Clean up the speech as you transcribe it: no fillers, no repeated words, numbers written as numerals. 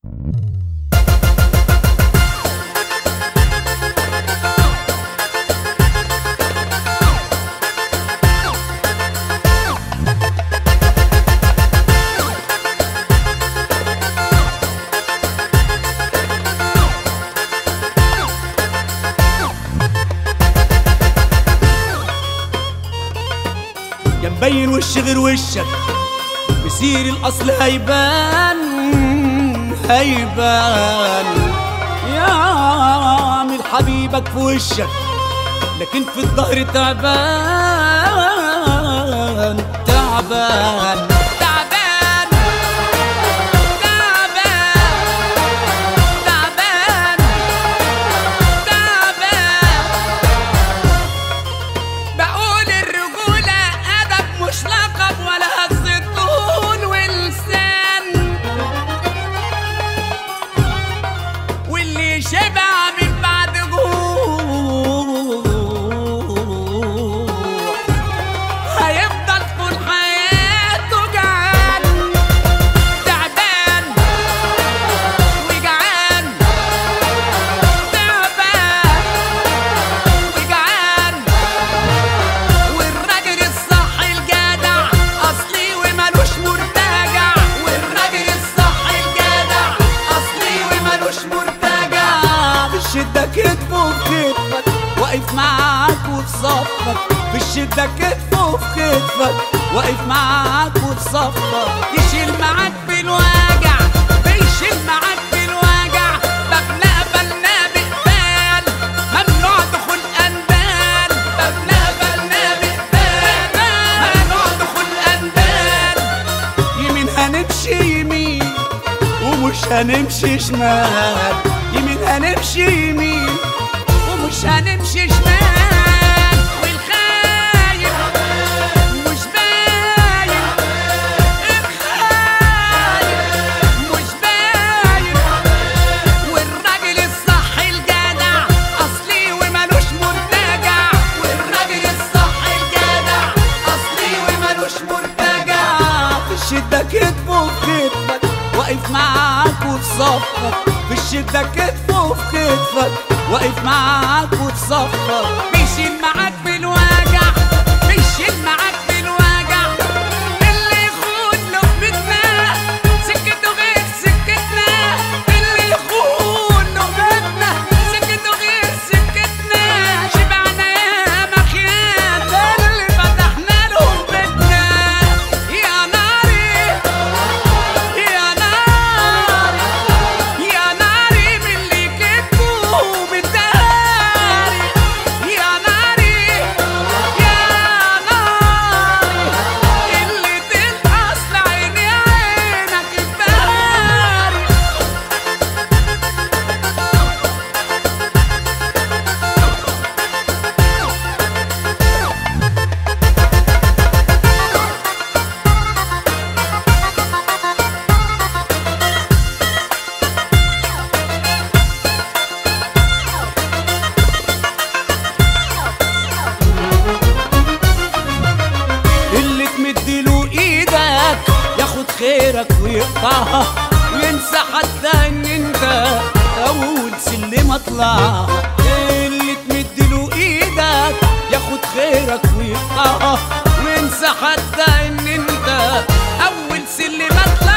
يا مبين وش غير وشك بصير الأصل هيبان هيبان. يا عامل حبيبك في وشك لكن في الظهر تعبان تعبان تعبان تعبان تعبان. بقول الرجولة أدب مش لقب ولا هز الطول واللسان، واللي شبع من بعد جوع هيفضل طول حياته جعان تعبان وجعان تعبان وجعان. والراجل الصح الجدع أصلي ومالوش مرتجع، والراجل الصح الجدع أصلي ومالوش مرتجع. في الشدة كتفه في كتفك واقف معاك وفي صفك، في الشدة كتفه في كتفك واقف معاك وفي صفك. يشيل معاك بالوجع بيشيل معاك بالوجع. بابنا قبلنا بقبال ممنوع دخول أندال، بابنا قبلنا بقبال ممنوع دخول أندال. يمين هنمشي يمين ومش هنمشي شمال، يمين هنمشي يمين ومش هنمشي شمال. والخايف مش باين، الخايف مش باين. والراجل الصح الجدع أصلي ومالوش مرتجع، والراجل الصح الجدع أصلي ومالوش مرتجع. في الشدة كتفه في كتفك واقف معاك وفي صفك، في الشدة كتفه في كتفك واقف معاك وفي صفك. بيشيل معاك بالوجع بيشيل معاك بالوجع. اللي يخون له بيتنا سكته غير سكتنا، اللي يخون له بيتنا سكته غير سكتنا. شبعنا يا مخيان اللي فتحنا لهم بيتنا. يا ناري يا ناري يا ناري من اللي كتبه بالداري. يا ناري يا ناري اللي تلقص لعيني عينك الباري. اللي تمدله ايدك ياخد خيرك ويقطعها، وينسى حتى ان انت اول سلم اطلعها. اللي تمدله ايدك ياخد خيرك ويقطعها، وينسى حتى ان انت اول سلم اطلعها.